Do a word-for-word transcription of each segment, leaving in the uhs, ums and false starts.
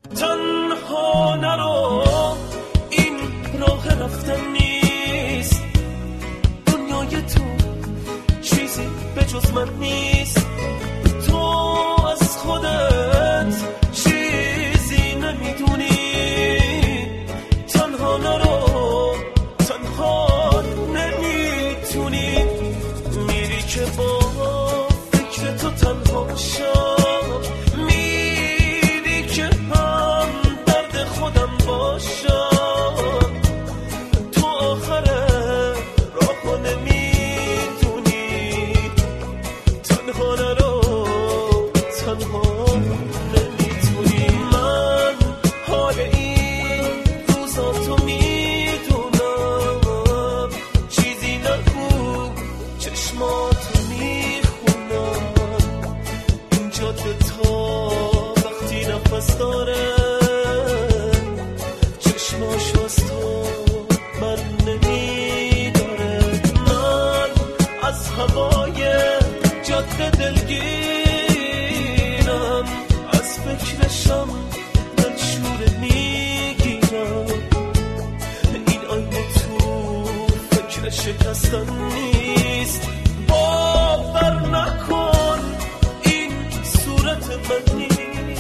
تنها نرو، این راه رفتن نیست، دنیای تو چیزی به جز من نیست. تو از خودت چیزی نمیدونی، تنها نرو، تنها نمیتونی. میری که با فکر تو تنها شم، میری که هم درد خودم باشم. تو آخر راهو نمیدونی، تنها نرو، تنها نمیتونی. من حال این روزا تو میدونم، چیزی نگو چشماتو میخونم. این جاده تا وقتی نفس داره، چشماشو از تو من نمیداره. من از هوای جاده دلگیرم، از فکرشم دلشوره میگیرم. این آینه تو فکر شکستن نیست، باور نکن این صورت من نیست.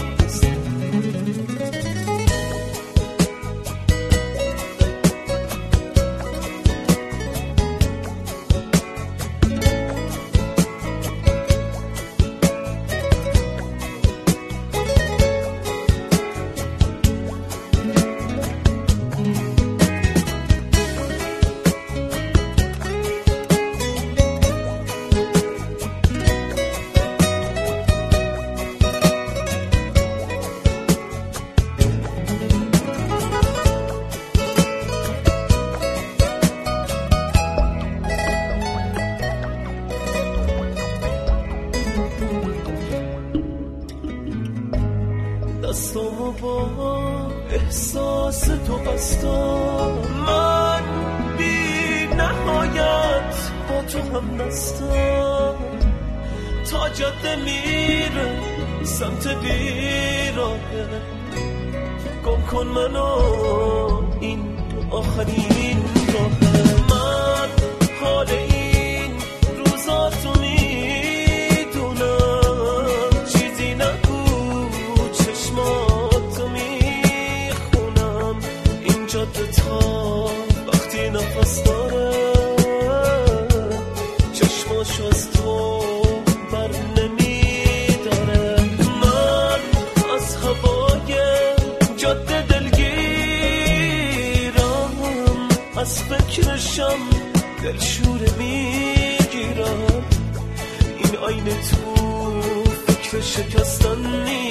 دستامو با احساس تو بستم، من بی نهایت با تو هم دستم. تا جاده میره سمت بیراهه، گم کن منو، این آخرین راهه. من حال این روزا تو میدونم، چیزی نگو چشماتو میخونم. این جاده تا وقتی نفس داره، چشماشو از تو بر نمیداره. من از هوای جاده دلگیرم، از فکرشم دلشوره میگیرم. این آینه تو فکر شکستن نیست،